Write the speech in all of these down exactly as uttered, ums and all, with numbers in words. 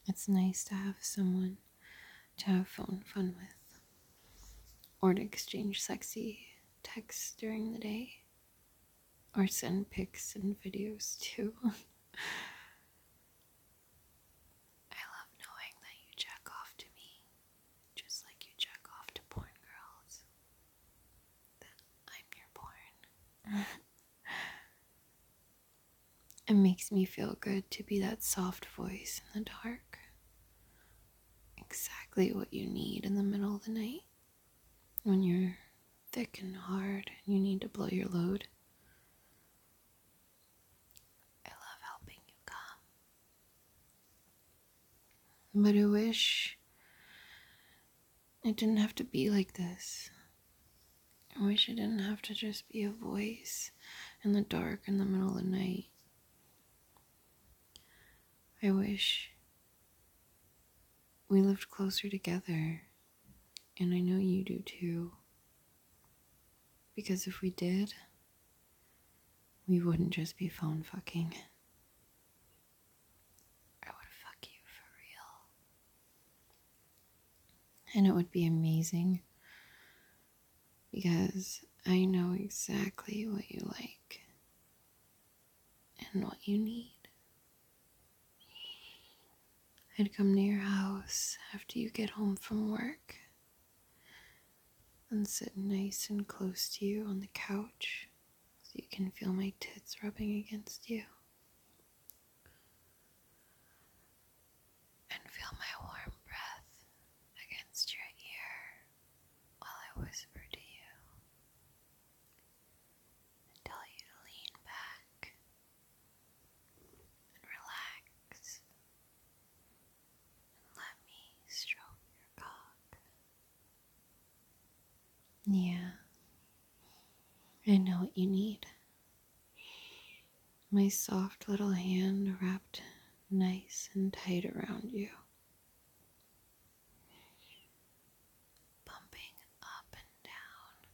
It's nice to have someone to have phone fun with, or to exchange sexy texts during the day, or send pics and videos too. I love knowing that you jack off to me, just like you jack off to porn girls. That I'm your porn. It makes me feel good to be that soft voice in the dark. Exactly what you need in the middle of the night when you're thick and hard and you need to blow your load. I love helping you come. But I wish it didn't have to be like this. I wish it didn't have to just be a voice in the dark in the middle of the night. I wish we lived closer together, and I know you do too. Because if we did, we wouldn't just be phone fucking. I would fuck you for real. And it would be amazing because I know exactly what you like and what you need. I'd come to your house after you get home from work and sit nice and close to you on the couch so you can feel my tits rubbing against you. And feel my warm breath against your ear while I whisper to you and tell you to lean back and relax and let me stroke your cock. Yeah, I know what you need. My soft little hand wrapped nice and tight around you. Pumping up and down.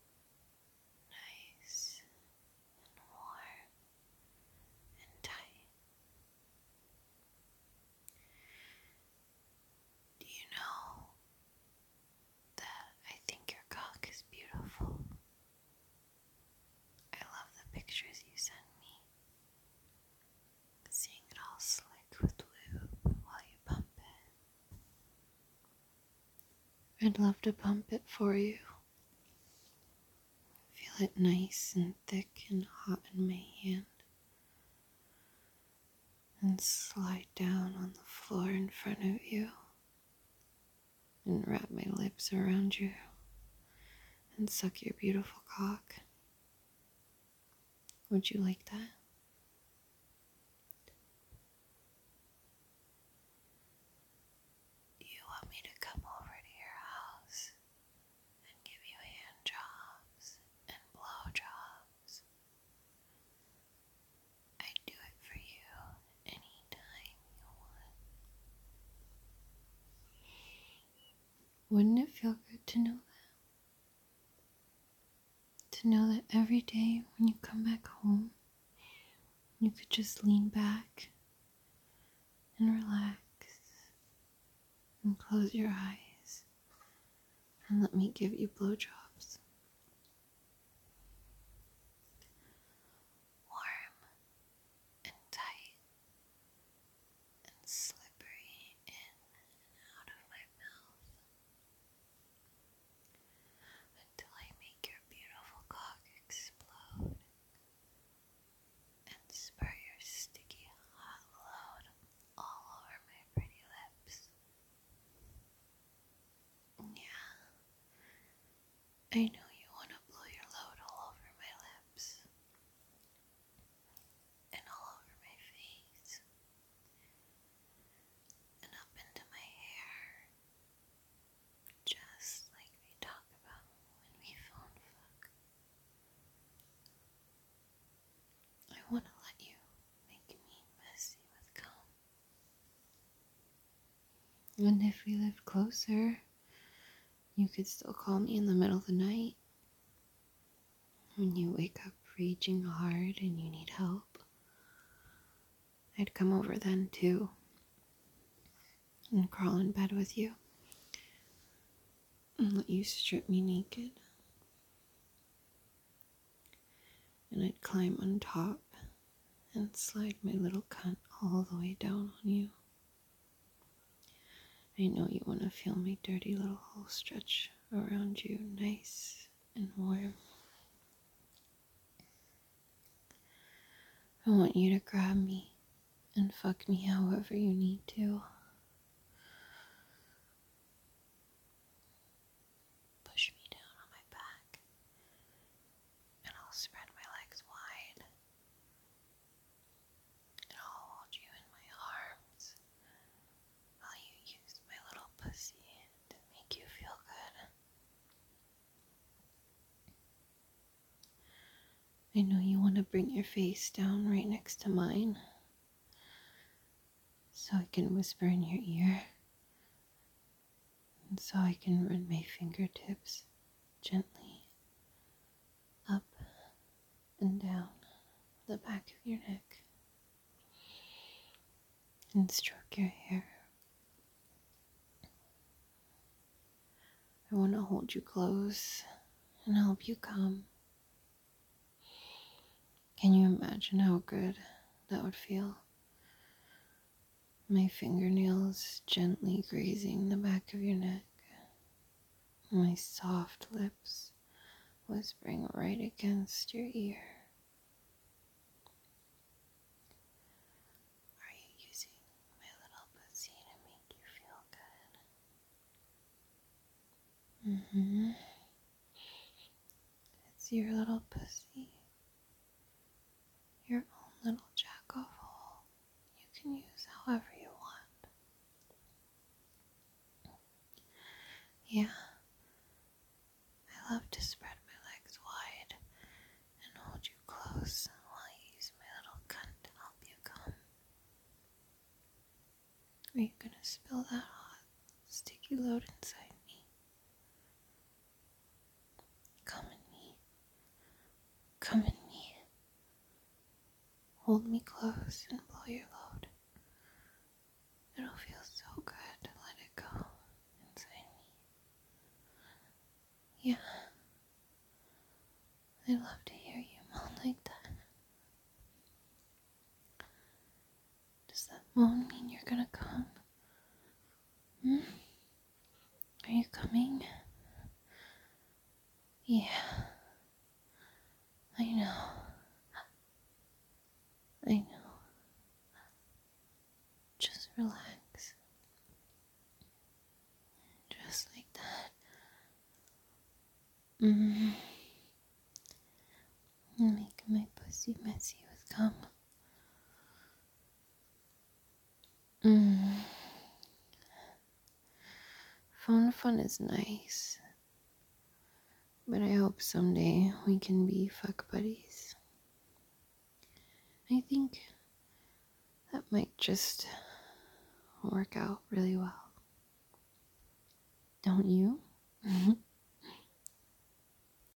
Nice and warm and tight. Do you know that I think your cock is beautiful? I love the pictures you send me. Seeing it all slick with lube while you pump it. I'd love to pump it for you. Feel it nice and thick and hot in my hand. And slide down on the floor in front of you. And wrap my lips around you. And suck your beautiful cock. Would you like that? Do you want me to come over to your house and give you hand jobs and blow jobs? I'd do it for you anytime you want. Wouldn't it feel good to know that? To know that every day when you come back home, you could just lean back and relax and close your eyes and let me give you blowjobs. Warm and tight and slippery in and out of my mouth until I make your beautiful cock explode and spur your sticky hot load all over my pretty lips. Yeah, I know you want to blow your load all over my lips and all over my face and up into my hair, just like we talk about when we phone fuck. I want to let you make me messy with cum. And if we lived closer, you could still call me in the middle of the night when you wake up raging hard and you need help. I'd come over then too. and crawl in bed with you and let you strip me naked. And I'd climb on top and slide my little cunt all the way down on you. I know you want to feel my dirty little hole stretch around you, nice and warm. I want you to grab me and fuck me however you need to. Push me down on my back, and I'll spread my legs wide, and I'll hold you in my arms while you use my little pussy to make you feel good. I know you want to bring your face down right next to mine so I can whisper in your ear, and so I can run my fingertips gently up and down the back of your neck and stroke your hair. I want to hold you close and help you come. Can you imagine how good that would feel? My fingernails gently grazing the back of your neck, my soft lips whispering right against your ear. Are you using my little pussy to make you feel good? Mm-hmm. It's your little pussy. Your own little jack-off hole. You can use however you want. Yeah. I love to spread my legs wide and hold you close while I use my little cunt to help you come. Are you gonna spill that hot, sticky load inside me? Come in me. Come in me. Hold me close and blow your load. It'll feel so good to let it go inside me. Yeah. I love to hear you moan like that. Does that moan mean you're gonna come? Hmm? Are you coming? Yeah. I know. I know. Just relax. Just like that. Mm. Make my pussy messy with cum. Mm. Phone fun is nice, but I hope someday we can be fuck buddies. I think that might just work out really well. Don't you?